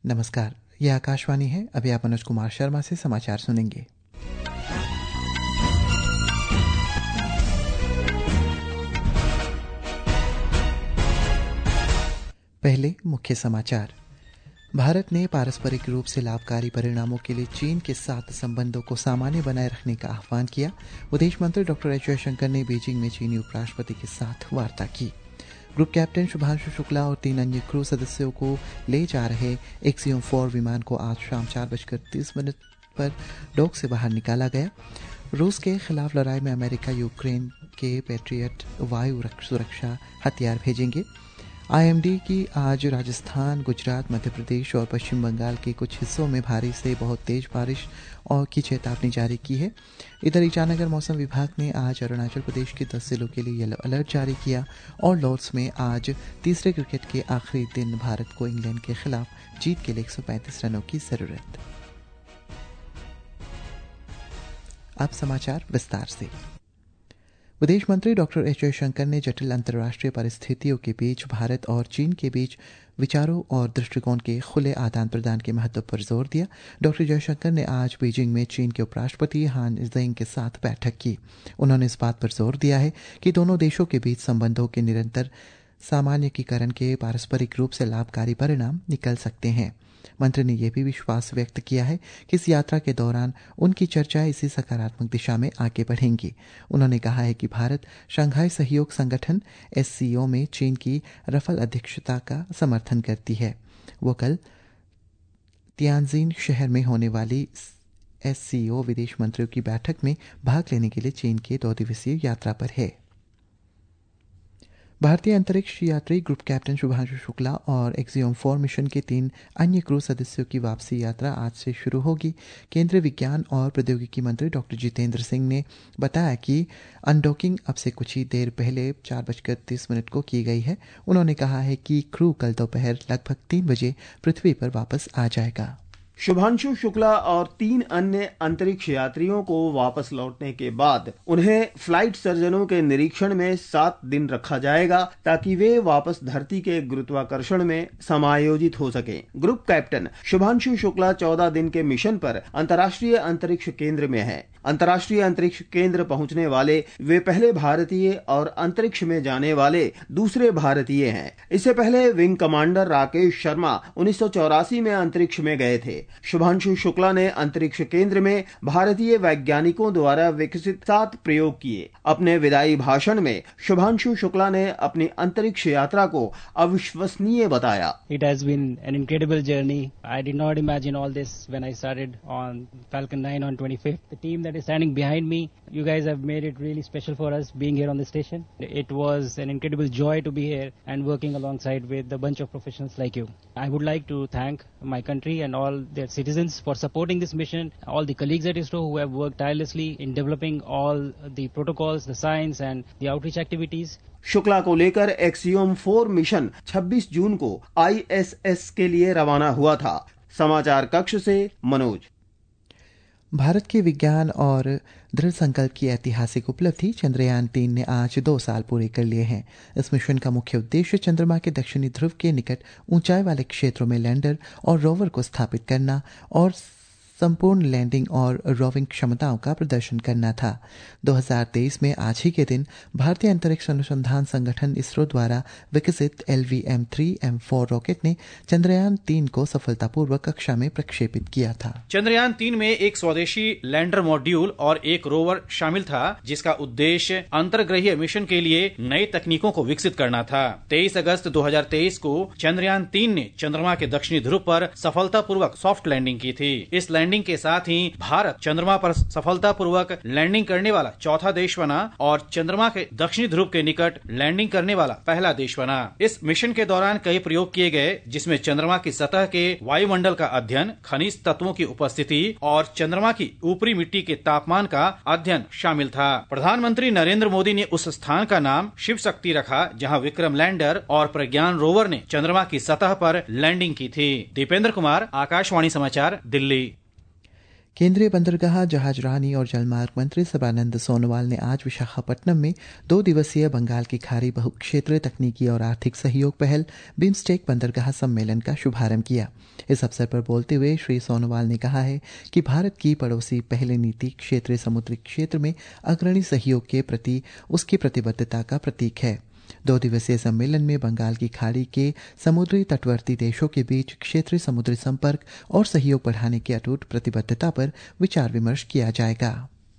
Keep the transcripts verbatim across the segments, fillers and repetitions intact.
नमस्कार, यह आकाशवाणी है। अभी आप मनोज कुमार शर्मा से समाचार सुनेंगे। पहले मुख्य समाचार। भारत ने पारस्परिक रूप से लाभकारी परिणामों के लिए चीन के साथ संबंधों को सामान्य बनाए रखने का आह्वान किया। विदेश मंत्री डॉक्टर एस जयशंकर ने बीजिंग में चीनी उपराष्ट्रपति के साथ वार्ता की। ग्रुप कैप्टन शुभांशु शुक्ला और तीन अन्य क्रू सदस्यों को ले जा रहे एक्सियोम फोर विमान को आज शाम चार बजकर तीस मिनट पर डोक से बाहर निकाला गया। रूस के खिलाफ लड़ाई में अमेरिका यूक्रेन के पैट्रियट वायु सुरक्षा हथियार भेजेंगे। आईएमडी की आज राजस्थान, गुजरात, मध्य प्रदेश और पश्चिम बंगाल के कुछ हिस्सों में भारी से बहुत तेज बारिश और की चेतावनी जारी की है। इधर ईटानगर मौसम विभाग ने आज अरुणाचल प्रदेश के दस जिलों के लिए येलो अलर्ट जारी किया और लॉर्ड्स में आज तीसरे क्रिकेट के आखिरी दिन भारत को इंग्लैंड के खिलाफ जीत के लिए एक सौ पैंतीस रनों की जरूरत। अब समाचार विस्तार से। विदेश मंत्री डॉक्टर एस जयशंकर ने जटिल अंतर्राष्ट्रीय परिस्थितियों के बीच भारत और चीन के बीच विचारों और दृष्टिकोण के खुले आदान प्रदान के महत्व पर जोर दिया। डॉक्टर जयशंकर ने आज बीजिंग में चीन के उपराष्ट्रपति हान जेइंग के साथ बैठक की। उन्होंने इस बात पर जोर दिया है कि दोनों देशों के बीच संबंधों के निरंतर सामान्यीकरण के पारस्परिक रूप से लाभकारी परिणाम निकल सकते हैं। मंत्री ने यह भी विश्वास व्यक्त किया है कि इस यात्रा के दौरान उनकी चर्चाएं इसी सकारात्मक दिशा में आगे बढ़ेंगी। उन्होंने कहा है कि भारत शंघाई सहयोग संगठन एस सी ओ में चीन की रफल अध्यक्षता का समर्थन करती है। वो कल तियानजिन शहर में होने वाली एस सी ओ विदेश मंत्रियों की बैठक में भाग लेने के लिए चीन के दो दिवसीय यात्रा पर है। भारतीय अंतरिक्ष यात्री ग्रुप कैप्टन शुभांशु शुक्ला और एक्सियोम फोर मिशन के तीन अन्य क्रू सदस्यों की वापसी यात्रा आज से शुरू होगी। केंद्रीय विज्ञान और प्रौद्योगिकी मंत्री डॉक्टर जितेंद्र सिंह ने बताया कि अनडॉकिंग अब से कुछ ही देर पहले चार बजकर तीस मिनट को की गई है। उन्होंने कहा है कि क्रू कल दोपहर लगभग तीन बजे पृथ्वी पर वापस आ जाएगा। शुभांशु शुक्ला और तीन अन्य अंतरिक्ष यात्रियों को वापस लौटने के बाद उन्हें फ्लाइट सर्जनों के निरीक्षण में सात दिन रखा जाएगा ताकि वे वापस धरती के गुरुत्वाकर्षण में समायोजित हो सके। ग्रुप कैप्टन शुभांशु शुक्ला चौदह दिन के मिशन पर अंतर्राष्ट्रीय अंतरिक्ष केंद्र में है। अंतर्राष्ट्रीय अंतरिक्ष केंद्र पहुंचने वाले वे पहले भारतीय और अंतरिक्ष में जाने वाले दूसरे भारतीय हैं। इससे पहले विंग कमांडर राकेश शर्मा उन्नीस सौ चौरासी में अंतरिक्ष में गए थे। शुभांशु शुक्ला ने अंतरिक्ष केंद्र में भारतीय वैज्ञानिकों द्वारा विकसित सात प्रयोग किए। अपने विदाई भाषण में शुभांशु शुक्ला ने अपनी अंतरिक्ष यात्रा को अविश्वसनीय बताया। It has been an incredible journey. I did not imagine all this when I started on Falcon nine on twenty-fifth. The team that is standing behind me, you guys have made it really special for us being here on the station. It was an incredible joy to be here and working alongside with a bunch of professionals like you. I would like to thank my country and all their citizens for supporting this mission, all the colleagues at ISRO who have worked tirelessly in developing all the protocols, the science and the outreach activities. Shukla को लेकर axiom four mission छब्बीस जून को I S S के लिए रवाना हुआ था। समाचार कक्ष से मनोज। भारत के विज्ञान और दृढ़ संकल्प की ऐतिहासिक उपलब्धि चंद्रयान तीन ने आज दो साल पूरे कर लिए हैं। इस मिशन का मुख्य उद्देश्य चंद्रमा के दक्षिणी ध्रुव के निकट ऊंचाई वाले क्षेत्रों में लैंडर और रोवर को स्थापित करना और संपूर्ण लैंडिंग और रोविंग क्षमताओं का प्रदर्शन करना था। दो हज़ार तेईस में आज ही के दिन भारतीय अंतरिक्ष अनुसंधान संगठन इसरो द्वारा विकसित L V M three M four rocket ने चंद्रयान तीन को सफलतापूर्वक कक्षा में प्रक्षेपित किया था। चंद्रयान तीन में एक स्वदेशी लैंडर मॉड्यूल और एक रोवर शामिल था, जिसका उद्देश्य अंतर्ग्रहीय मिशन के लिए नई तकनीकों को विकसित करना था। तेईस अगस्त दो हज़ार तेईस को चंद्रयान तीन ने चंद्रमा के दक्षिणी ध्रुव पर सफलतापूर्वक सॉफ्ट लैंडिंग की थी। इस लैंडिंग के साथ ही भारत चंद्रमा पर सफलतापूर्वक लैंडिंग करने वाला चौथा देश बना और चंद्रमा के दक्षिणी ध्रुव के निकट लैंडिंग करने वाला पहला देश बना। इस मिशन के दौरान कई प्रयोग किए गए, जिसमें चंद्रमा की सतह के वायुमंडल का अध्ययन, खनिज तत्वों की उपस्थिति और चंद्रमा की ऊपरी मिट्टी के तापमान का अध्ययन शामिल था। प्रधानमंत्री नरेंद्र मोदी ने उस स्थान का नाम शिव शक्ति रखा, जहां विक्रम लैंडर और प्रज्ञान रोवर ने चंद्रमा की सतह पर लैंडिंग की थी। दीपेंद्र कुमार, आकाशवाणी समाचार, दिल्ली। केंद्रीय बंदरगाह, जहाजरानी और जलमार्ग मंत्री सर्बानंद सोनोवाल ने आज विशाखापट्टनम में दो दिवसीय बंगाल की खाड़ी बहुक्षेत्रीय तकनीकी और आर्थिक सहयोग पहल बिम्स्टेक बंदरगाह सम्मेलन का शुभारंभ किया। इस अवसर पर बोलते हुए श्री सोनोवाल ने कहा है कि भारत की पड़ोसी पहले नीति क्षेत्रीय समुद्री क्षेत्र में अग्रणी सहयोग के प्रति उसकी प्रतिबद्धता का प्रतीक है। दो दिवसीय सम्मेलन में बंगाल की खाड़ी के समुद्री तटवर्ती देशों के बीच क्षेत्रीय समुद्री संपर्क और सहयोग बढ़ाने की अटूट प्रतिबद्धता पर विचार विमर्श किया जाएगा।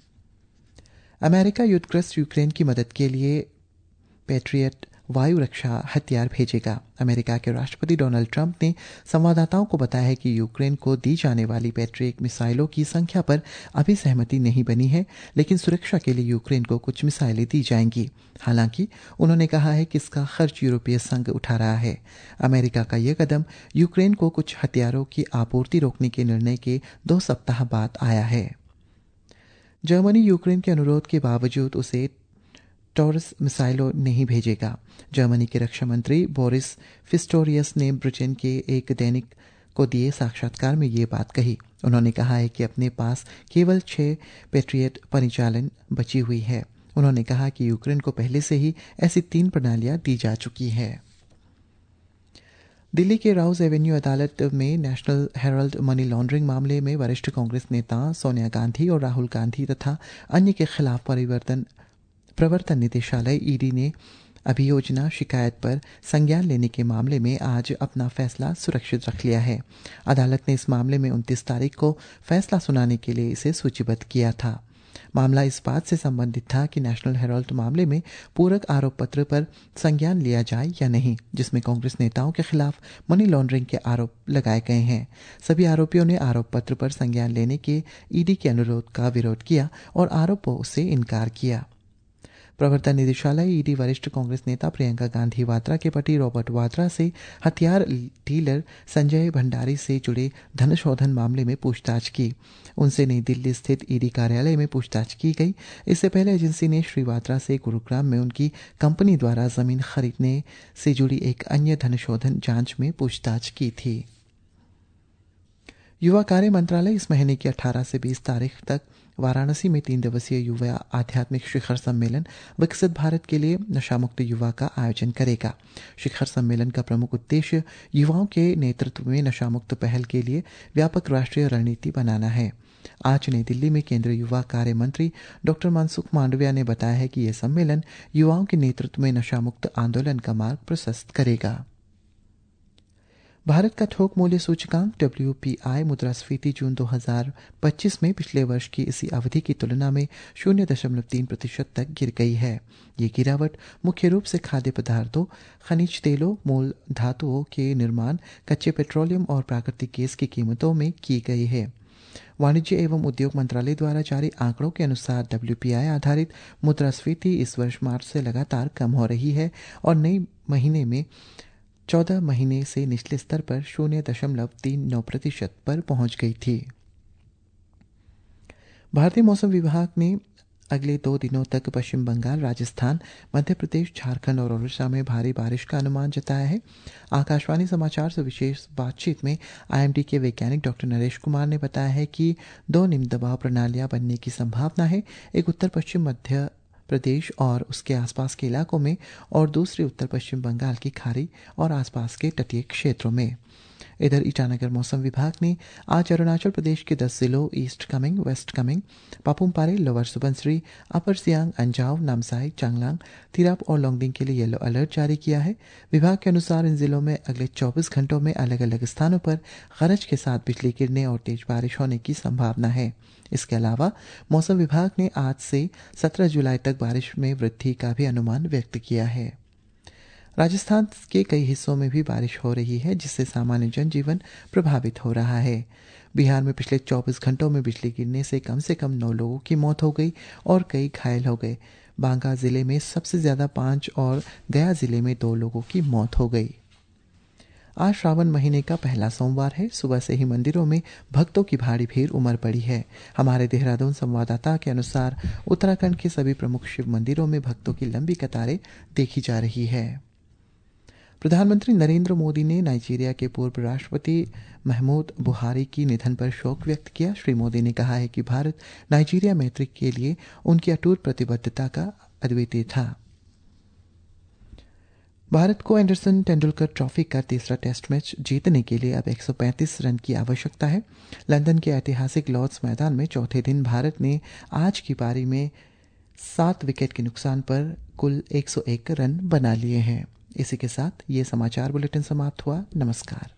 अमेरिका युद्धग्रस्त यूक्रेन की मदद के लिए पैट्रियट वायु रक्षा हथियार भेजेगा। अमेरिका के राष्ट्रपति डोनाल्ड ट्रंप ने संवाददाताओं को बताया है कि यूक्रेन को दी जाने वाली पैट्रियट मिसाइलों की संख्या पर अभी सहमति नहीं बनी है, लेकिन सुरक्षा के लिए यूक्रेन को कुछ मिसाइलें दी जाएंगी। हालांकि उन्होंने कहा है कि इसका खर्च यूरोपीय संघ उठा रहा है। अमेरिका का यह कदम यूक्रेन को कुछ हथियारों की आपूर्ति रोकने के निर्णय के दो सप्ताह बाद आया है। जर्मनी यूक्रेन के अनुरोध के बावजूद उसे टॉरस मिसाइलों नहीं भेजेगा। जर्मनी के रक्षा मंत्री बोरिस फिस्टोरियस ने ब्रिटेन के एक दैनिक को दिए साक्षात्कार में ये बात कही। उन्होंने कहा है कि अपने पास केवल छह पेट्रियट परिचालन बची हुई है। उन्होंने कहा कि यूक्रेन को पहले से ही ऐसी तीन प्रणालियां दी जा चुकी हैं। दिल्ली के राउज एवेन्यू अदालत में नेशनल हेराल्ड मनी लॉन्ड्रिंग मामले में वरिष्ठ कांग्रेस नेता सोनिया गांधी और राहुल गांधी तथा अन्य के खिलाफ परिवर्तन प्रवर्तन निदेशालय ईडी ने अभियोजना शिकायत पर संज्ञान लेने के मामले में आज अपना फैसला सुरक्षित रख लिया है। अदालत ने इस मामले में उनतीस तारीख को फैसला सुनाने के लिए इसे सूचीबद्ध किया था। मामला इस बात से संबंधित था कि नेशनल हेराल्ड मामले में पूरक आरोप पत्र पर संज्ञान लिया जाए या नहीं, जिसमें कांग्रेस नेताओं के खिलाफ मनी लॉन्ड्रिंग के आरोप लगाए गए हैं। सभी आरोपियों ने आरोप पत्र पर संज्ञान लेने के ईडी के अनुरोध का विरोध किया और आरोपों से इनकार किया। प्रवर्तन निदेशालय ईडी वरिष्ठ कांग्रेस नेता प्रियंका गांधी वाड्रा के पति रॉबर्ट वाड्रा से हथियार डीलर संजय भंडारी से जुड़े धनशोधन मामले में पूछताछ की। उनसे नई दिल्ली स्थित ईडी कार्यालय में पूछताछ की गई। इससे पहले एजेंसी ने श्री वाड्रा से गुरुग्राम में उनकी कंपनी द्वारा जमीन खरीदने से जुड़ी एक अन्य धनशोधन जांच में पूछताछ की थी। युवा कार्य मंत्रालय इस महीने की अठारह से बीस तारीख तक वाराणसी में तीन दिवसीय युवा आध्यात्मिक शिखर सम्मेलन विकसित भारत के लिए नशामुक्त युवा का आयोजन करेगा। शिखर सम्मेलन का प्रमुख उद्देश्य युवाओं के नेतृत्व में नशामुक्त पहल के लिए व्यापक राष्ट्रीय रणनीति बनाना है। आज नई दिल्ली में केंद्रीय युवा कार्य मंत्री डॉक्टर मनसुख मांडविया ने बताया है कि यह सम्मेलन युवाओं के नेतृत्व में नशामुक्त आंदोलन का मार्ग प्रशस्त करेगा। भारत का थोक मूल्य सूचकांक डब्ल्यू पी आई मुद्रास्फीति जून दो हज़ार पच्चीस में पिछले वर्ष की इसी अवधि की तुलना में शून्य दशमलव तीन प्रतिशत तक गिर गई है। ये गिरावट मुख्य रूप से खाद्य पदार्थों, खनिज तेलों, मूल धातुओं के निर्माण, कच्चे पेट्रोलियम और प्राकृतिक गैस की कीमतों में की गई है। वाणिज्य एवं उद्योग मंत्रालय द्वारा जारी आंकड़ों के अनुसार डब्ल्यू पी आई आधारित मुद्रास्फीति इस वर्ष मार्च से लगातार कम हो रही है और नई महीने में चौदह महीने से निचले स्तर पर शून्य दशमलव तीन नौ प्रतिशत पर पहुंच गई थी। भारतीय मौसम विभाग ने अगले दो दिनों तक पश्चिम बंगाल, राजस्थान, मध्य प्रदेश, झारखंड और ओडिशा में भारी बारिश का अनुमान जताया है। आकाशवाणी समाचार से विशेष बातचीत में आई एम डी के वैज्ञानिक डॉक्टर नरेश कुमार ने बताया है कि दो निम्न दबाव प्रणालियां बनने की संभावना है, एक उत्तर पश्चिम मध्य प्रदेश और उसके आसपास के इलाकों में और दूसरी उत्तर पश्चिम बंगाल की खाड़ी और आसपास के तटीय क्षेत्रों में। इधर ईटानगर मौसम विभाग ने आज अरुणाचल प्रदेश के दस जिलों East Kameng, West Kameng, Papumpare, Lower Subansiri, Upper Siang, Anjaw, Namsai, Changlang, Tirap और लोंगडिंग के लिए येलो अलर्ट जारी किया है। विभाग के अनुसार इन जिलों में अगले चौबीस घंटों में अलग अलग स्थानों पर गरज के साथ बिजली गिरने और तेज बारिश होने की संभावना है। इसके अलावा मौसम विभाग ने आज से सत्रह जुलाई तक बारिश में वृद्धि का भी अनुमान व्यक्त किया है। राजस्थान के कई हिस्सों में भी बारिश हो रही है, जिससे सामान्य जनजीवन प्रभावित हो रहा है। बिहार में पिछले चौबीस घंटों में बिजली गिरने से कम से कम नौ लोगों की मौत हो गई और कई घायल हो गए। बांका जिले में सबसे ज्यादा पांच और गया जिले में दो लोगों की मौत हो गई। आज श्रावण महीने का पहला सोमवार है। सुबह से ही मंदिरों में भक्तों की भारी भीड़ उमड़ पड़ी है। हमारे देहरादून संवाददाता के अनुसार उत्तराखंड के सभी प्रमुख शिव मंदिरों में भक्तों की लंबी कतारें देखी जा रही है। प्रधानमंत्री नरेंद्र मोदी ने नाइजीरिया के पूर्व राष्ट्रपति महमूद बुहारी की निधन पर शोक व्यक्त किया। श्री मोदी ने कहा है कि भारत नाइजीरिया मैत्री के लिए उनकी अटूट प्रतिबद्धता का अद्वितीय था। भारत को एंडरसन तेंदुलकर ट्रॉफी का तीसरा टेस्ट मैच जीतने के लिए अब एक सौ पैंतीस रन की आवश्यकता है। लंदन के ऐतिहासिक लॉर्ड्स मैदान में चौथे दिन भारत ने आज की पारी में सात विकेट के नुकसान पर कुल एक सौ एक रन बना लिए हैं। इसी के साथ ये समाचार बुलेटिन समाप्त हुआ। नमस्कार।